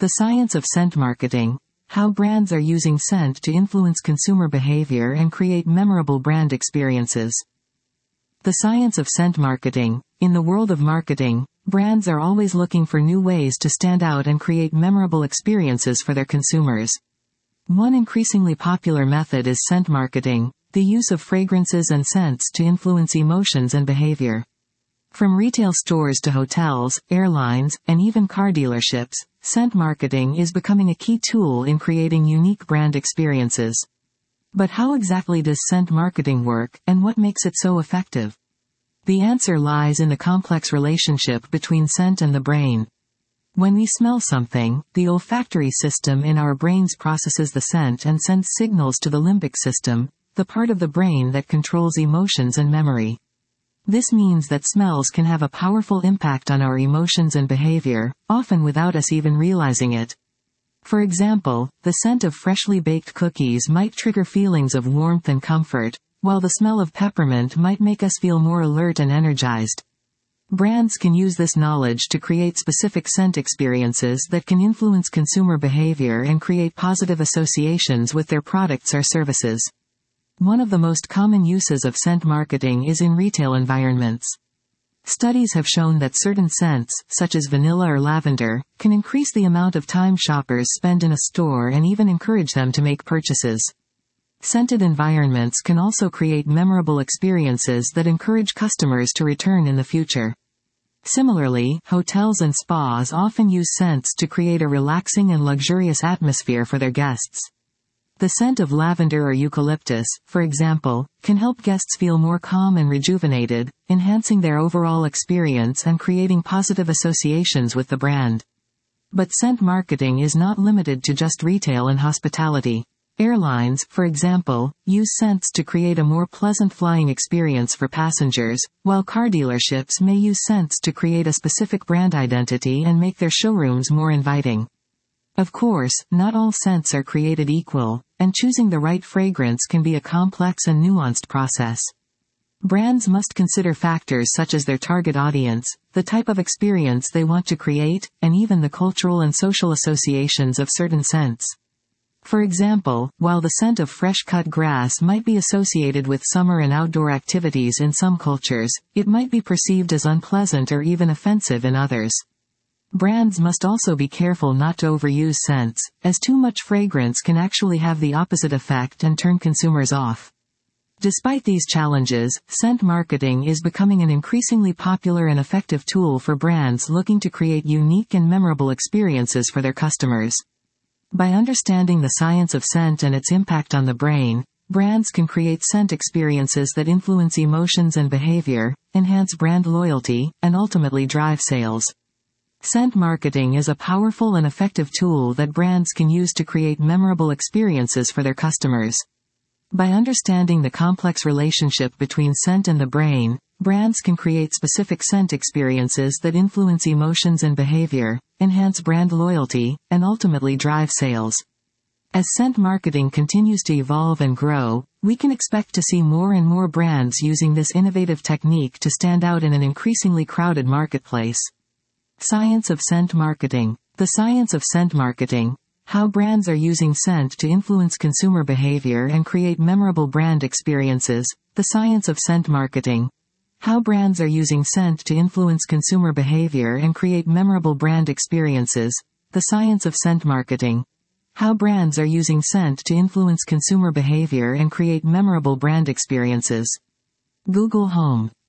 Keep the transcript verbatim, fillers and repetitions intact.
The science of scent marketing. How brands are using scent to influence consumer behavior and create memorable brand experiences. The science of scent marketing. In the world of marketing, brands are always looking for new ways to stand out and create memorable experiences for their consumers. One increasingly popular method is scent marketing, the use of fragrances and scents to influence emotions and behavior. From retail stores to hotels, airlines, and even car dealerships, scent marketing is becoming a key tool in creating unique brand experiences. But how exactly does scent marketing work, and what makes it so effective? The answer lies in the complex relationship between scent and the brain. When we smell something, the olfactory system in our brains processes the scent and sends signals to the limbic system, the part of the brain that controls emotions and memory. This means that smells can have a powerful impact on our emotions and behavior, often without us even realizing it. For example, the scent of freshly baked cookies might trigger feelings of warmth and comfort, while the smell of peppermint might make us feel more alert and energized. Brands can use this knowledge to create specific scent experiences that can influence consumer behavior and create positive associations with their products or services. One of the most common uses of scent marketing is in retail environments. Studies have shown that certain scents, such as vanilla or lavender, can increase the amount of time shoppers spend in a store and even encourage them to make purchases. Scented environments can also create memorable experiences that encourage customers to return in the future. Similarly, hotels and spas often use scents to create a relaxing and luxurious atmosphere for their guests. The scent of lavender or eucalyptus, for example, can help guests feel more calm and rejuvenated, enhancing their overall experience and creating positive associations with the brand. But scent marketing is not limited to just retail and hospitality. Airlines, for example, use scents to create a more pleasant flying experience for passengers, while car dealerships may use scents to create a specific brand identity and make their showrooms more inviting. Of course, not all scents are created equal, and choosing the right fragrance can be a complex and nuanced process. Brands must consider factors such as their target audience, the type of experience they want to create, and even the cultural and social associations of certain scents. For example, while the scent of fresh-cut grass might be associated with summer and outdoor activities in some cultures, it might be perceived as unpleasant or even offensive in others. Brands must also be careful not to overuse scents, as too much fragrance can actually have the opposite effect and turn consumers off. Despite these challenges, scent marketing is becoming an increasingly popular and effective tool for brands looking to create unique and memorable experiences for their customers. By understanding the science of scent and its impact on the brain, brands can create scent experiences that influence emotions and behavior, enhance brand loyalty, and ultimately drive sales. Scent marketing is a powerful and effective tool that brands can use to create memorable experiences for their customers. By understanding the complex relationship between scent and the brain, brands can create specific scent experiences that influence emotions and behavior, enhance brand loyalty, and ultimately drive sales. As scent marketing continues to evolve and grow, we can expect to see more and more brands using this innovative technique to stand out in an increasingly crowded marketplace. Science of scent marketing. The science of scent marketing. How brands are using scent to influence consumer behavior and create memorable brand experiences. The science of scent marketing. How brands are using scent to influence consumer behavior and create memorable brand experiences. The science of scent marketing. How brands are using scent to influence consumer behavior and create memorable brand experiences. Google Home.